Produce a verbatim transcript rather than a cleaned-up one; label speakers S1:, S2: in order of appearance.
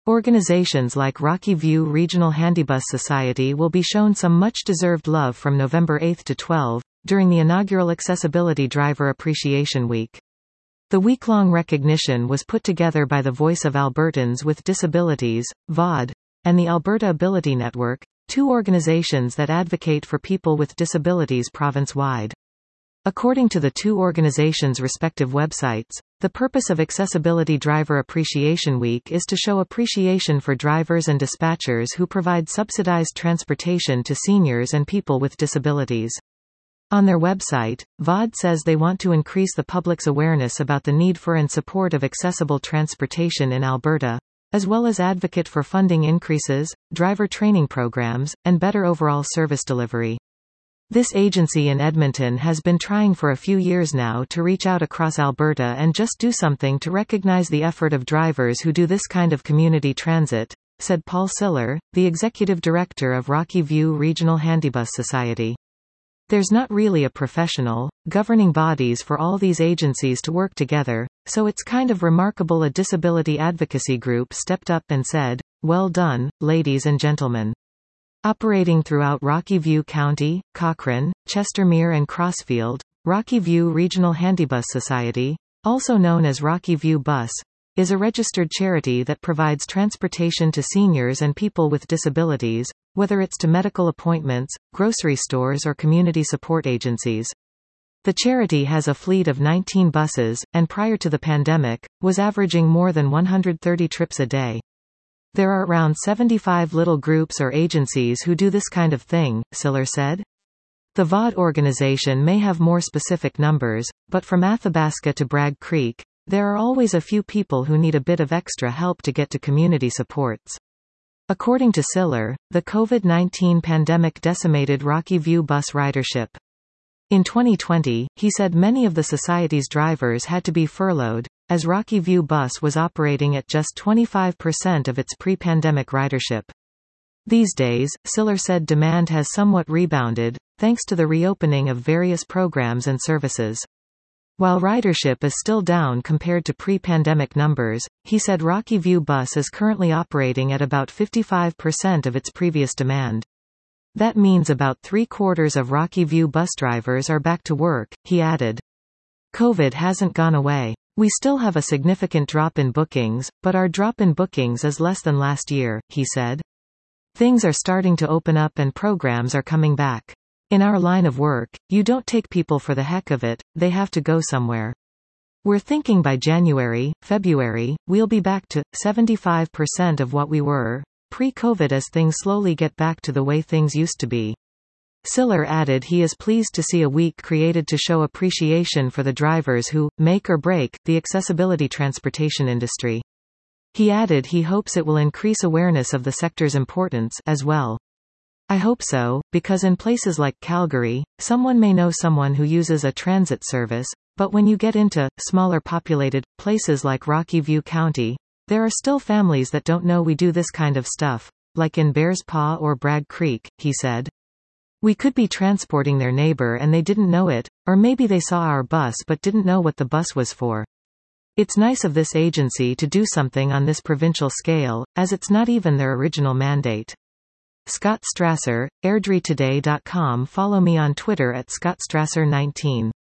S1: Organizations like Rocky View Regional Handybus Society will be shown some much-deserved love from November eighth to twelfth, during the inaugural Accessibility Driver Appreciation Week. The week-long recognition was put together by the Voice of Albertans with Disabilities, V O D, and the Alberta Ability Network, two organizations that advocate for people with disabilities province-wide. According to the two organizations' respective websites, the purpose of Accessibility Driver Appreciation Week is to show appreciation for drivers and dispatchers who provide subsidized transportation to seniors and people with disabilities. On their website, V O D says they want to increase the public's awareness about the need for and support of accessible transportation in Alberta, as well as advocate for funding increases, driver training programs, and better overall service delivery. This agency in Edmonton has been trying for a few years now to reach out across Alberta and just do something to recognize the effort of drivers who do this kind of community transit, said Paul Siller, the executive director of Rocky View Regional Handybus Society. There's not really a professional, governing bodies for all these agencies to work together, so it's kind of remarkable a disability advocacy group stepped up and said, "Well done, ladies and gentlemen." Operating throughout Rocky View County, Cochrane, Chestermere and Crossfield, Rocky View Regional Handybus Society, also known as Rocky View Bus, is a registered charity that provides transportation to seniors and people with disabilities, whether it's to medical appointments, grocery stores or community support agencies. The charity has a fleet of nineteen buses, and prior to the pandemic, was averaging more than one hundred thirty trips a day. There are around seventy-five little groups or agencies who do this kind of thing, Siller said. The V O D organization may have more specific numbers, but from Athabasca to Bragg Creek, there are always a few people who need a bit of extra help to get to community supports. According to Siller, the COVID nineteen pandemic decimated Rocky View bus ridership. In twenty twenty, he said many of the society's drivers had to be furloughed, as Rocky View Bus was operating at just twenty-five percent of its pre-pandemic ridership. These days, Siller said demand has somewhat rebounded, thanks to the reopening of various programs and services. While ridership is still down compared to pre-pandemic numbers, he said Rocky View Bus is currently operating at about fifty-five percent of its previous demand. That means about three-quarters of Rocky View bus drivers are back to work, he added. COVID hasn't gone away. We still have a significant drop in bookings, but our drop in bookings is less than last year, he said. Things are starting to open up and programs are coming back. In our line of work, you don't take people for the heck of it, they have to go somewhere. We're thinking by January, February, we'll be back to seventy-five percent of what we were pre-COVID as things slowly get back to the way things used to be. Siller added he is pleased to see a week created to show appreciation for the drivers who make or break the accessibility transportation industry. He added he hopes it will increase awareness of the sector's importance as well. I hope so, because in places like Calgary, someone may know someone who uses a transit service, but when you get into smaller populated places like Rocky View County, there are still families that don't know we do this kind of stuff, like in Bears Paw or Bragg Creek, he said. We could be transporting their neighbor and they didn't know it, or maybe they saw our bus but didn't know what the bus was for. It's nice of this agency to do something on this provincial scale, as it's not even their original mandate. Scott Strasser, airdrie today dot com. Follow me on Twitter at Scott Strasser nineteen.